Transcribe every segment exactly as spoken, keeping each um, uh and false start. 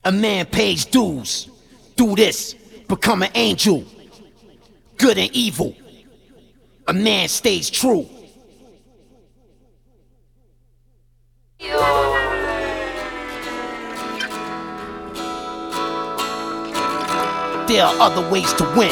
A man pays dues. Do this, become an angel. Good and evil. A man stays true. There are other ways to win.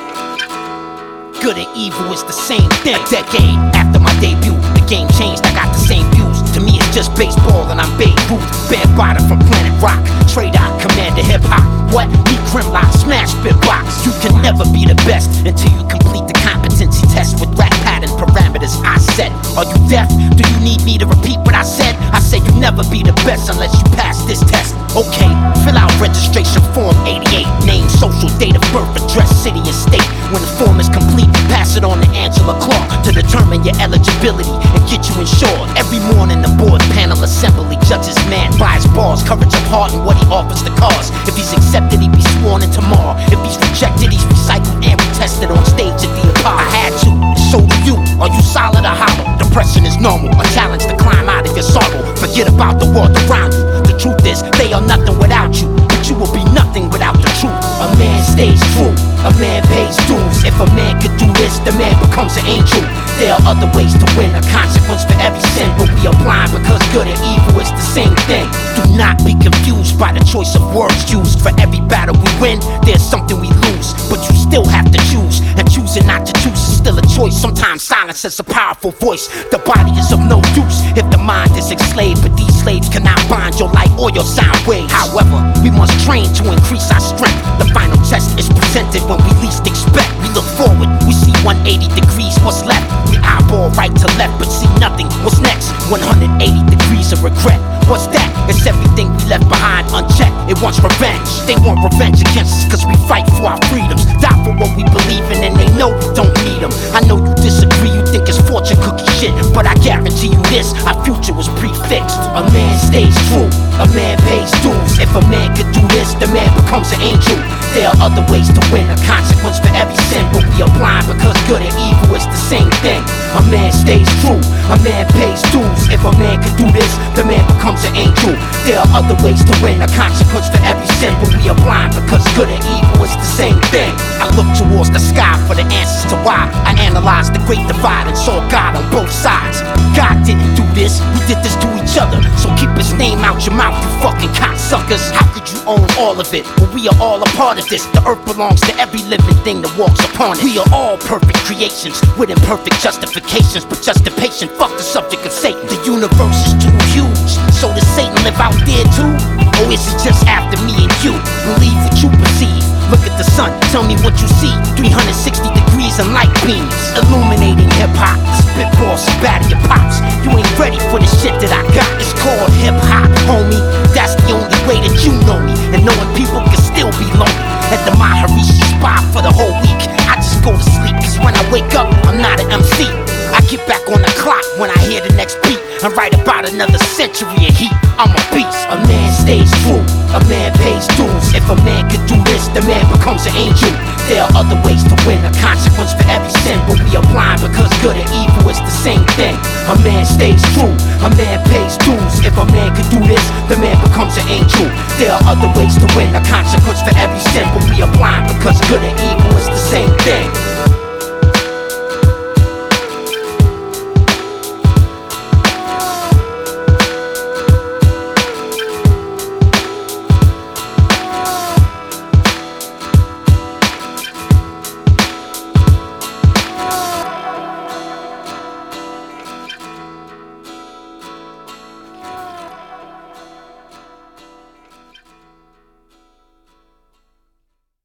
Good and evil is the same thing. A decade after my debut, the game changed, I got the same views. To me it's just baseball and I'm Babe Ruth. Bad body from Planet Rock, Trade Out, Commander Hip Hop. What? Me Grimlock, smash Spitbox. You can never be the best until you complete the competency test with rap pattern parameters I set. Are you deaf? Do you need me to repeat what I said? I said you never be the best unless you pass this test. Okay, fill out registration form eighty-eight. Name, social, date of birth, address, city and state. When the form is complete, pass it on to Angela Clark to determine your eligibility and get you insured. Every morning the board panel assembly judges man by his bars, courage of heart and what he offers the cause. If he's accepted, he be sworn in tomorrow. If he's rejected, he's recycled and retested on stage at the Apollo. I had to, and so do you. Are you solid or hollow? Depression is normal, a challenge to climb out of your sorrow. Forget about the world around you. The truth is, they are nothing without you, but you will be nothing without the truth. A man stays true, a man pays dues. If a man could do this, the man becomes an angel. There are other ways to win, a consequence for every sin, but we are blind because good and evil is the same thing. Do not be confused by the choice of words used. For every battle we win, there's something we lose, but you still have to choose, and choosing not to choose is still a choice. Sometimes silence is a powerful voice. The body is of no use if the mind is enslaved, but these slaves cannot bind your light or your sound waves. However, we must train to increase our strength. The final test is presented when we least expect. We look forward, we see one hundred eighty degrees, what's left? We eyeball right to left, but see nothing, what's next? one hundred eighty degrees of regret, what's that? It's everything we left behind unchecked. It wants revenge. They want revenge against us cause we fight for our freedoms, die for what we believe in, and they know we don't need them. I know you disagree, you think it's fortune cookie shit, but I guarantee you this, our future was prefixed. A man stays true, a man pays dues. If a man could do this, the man becomes an angel. There are other ways to win, a consequence for every sin, but we are blind because good and evil is the same thing. A man stays true, a man pays dues. If a man could do this, the man becomes an angel. There are other ways to win, a consequence for every sin, but we are blind because good and evil is the same thing. I look towards the sky for the answers to why. I analyzed the great divide and saw God on both sides. God didn't do this, we did this to each other, so keep his name out your mouth, you fucking cocksuckers. How could you own all of it? Well, we are all a part of this. The earth belongs to every living thing that walks upon it. We are all perfect creations with imperfect justifications, but just the patient, fuck the subject of Satan. The universe is too huge, so does Satan live out there too? Or is it just after me and you? Believe what you perceive. Look at the sun, tell me what you see. three hundred sixty degrees and light beams, illuminating hip-hop. The spitball batter your pops. You ain't ready for the shit that I got. It's called hip-hop, homie. That's the only way that you know me. And knowing people can still be lonely. At the Maharishi spot for the whole week, I just go to sleep, cause when I wake up, I'm not an M C. I get back on the clock when I hear the next beat, and write about another century of heat. I'm a beast. A man stays true, a man pays dues. If a man could do this, the man becomes an angel. There are other ways to win, a consequence for every sin, but we are blind because good and evil is the same thing. A man stays true, a man pays dues. If a man could do this, the man becomes an angel. There are other ways to win, a consequence for every sin, but we are blind because good and evil is the same thing.